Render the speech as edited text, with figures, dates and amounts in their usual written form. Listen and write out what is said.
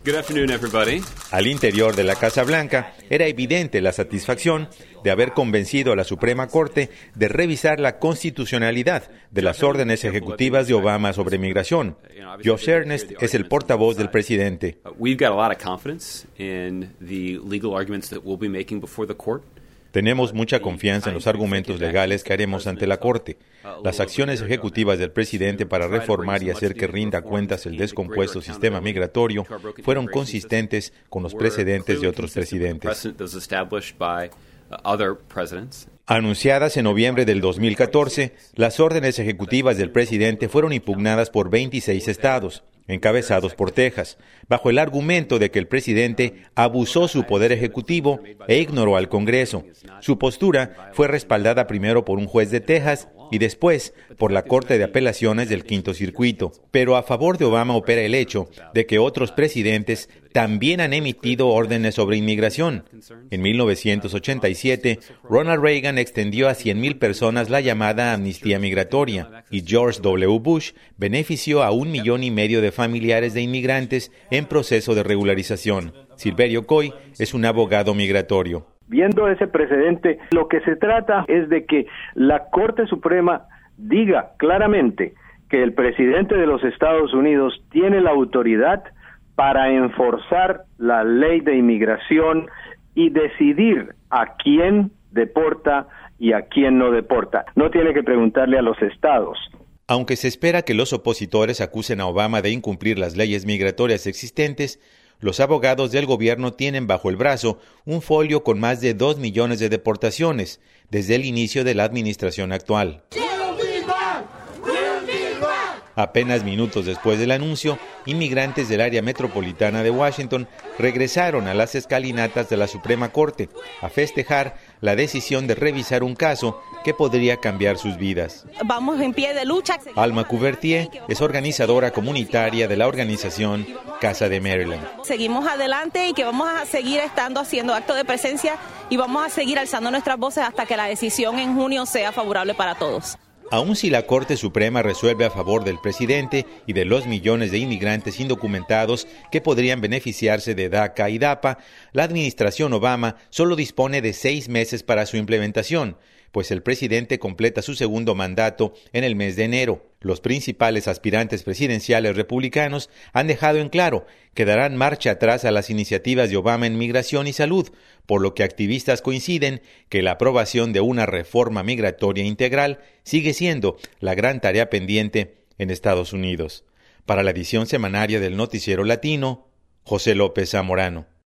Good afternoon, everybody. Al interior de la Casa Blanca era evidente la satisfacción de haber convencido a la Suprema Corte de revisar la constitucionalidad de las órdenes ejecutivas de Obama sobre migración. Josh Earnest es el portavoz del presidente. We've got a lot of confidence in the legal arguments that we'll be making before the court. Tenemos mucha confianza en los argumentos legales que haremos ante la Corte. Las acciones ejecutivas del presidente para reformar y hacer que rinda cuentas el descompuesto sistema migratorio fueron consistentes con los precedentes de otros presidentes. Anunciadas en noviembre del 2014, las órdenes ejecutivas del presidente fueron impugnadas por 26 estados, encabezados por Texas, bajo el argumento de que el presidente abusó su poder ejecutivo e ignoró al Congreso. Su postura fue respaldada primero por un juez de Texas y después por la Corte de Apelaciones del Quinto Circuito. Pero a favor de Obama opera el hecho de que otros presidentes también han emitido órdenes sobre inmigración. En 1987, Ronald Reagan extendió a 100,000 personas la llamada amnistía migratoria y George W. Bush benefició a 1,5 millones de familiares de inmigrantes en proceso de regularización. Silverio Coy es un abogado migratorio. Viendo ese precedente, lo que se trata es de que la Corte Suprema diga claramente que el presidente de los Estados Unidos tiene la autoridad para enforzar la ley de inmigración y decidir a quién deporta y a quién no deporta. No tiene que preguntarle a los estados. Aunque se espera que los opositores acusen a Obama de incumplir las leyes migratorias existentes, los abogados del gobierno tienen bajo el brazo un folio con más de 2 millones de deportaciones desde el inicio de la administración actual. Apenas minutos después del anuncio, inmigrantes del área metropolitana de Washington regresaron a las escalinatas de la Suprema Corte a festejar la decisión de revisar un caso que podría cambiar sus vidas. Vamos en pie de lucha. Alma Couvertier es organizadora comunitaria de la organización Casa de Maryland. Seguimos adelante y que vamos a seguir haciendo acto de presencia y vamos a seguir alzando nuestras voces hasta que la decisión en junio sea favorable para todos. Aun si la Corte Suprema resuelve a favor del presidente y de los millones de inmigrantes indocumentados que podrían beneficiarse de DACA y DAPA, la administración Obama solo dispone de 6 meses para su implementación, pues el presidente completa su segundo mandato en el mes de enero. Los principales aspirantes presidenciales republicanos han dejado en claro que darán marcha atrás a las iniciativas de Obama en migración y salud, por lo que activistas coinciden que la aprobación de una reforma migratoria integral sigue siendo la gran tarea pendiente en Estados Unidos. Para la edición semanaria del Noticiero Latino, José López Zamorano.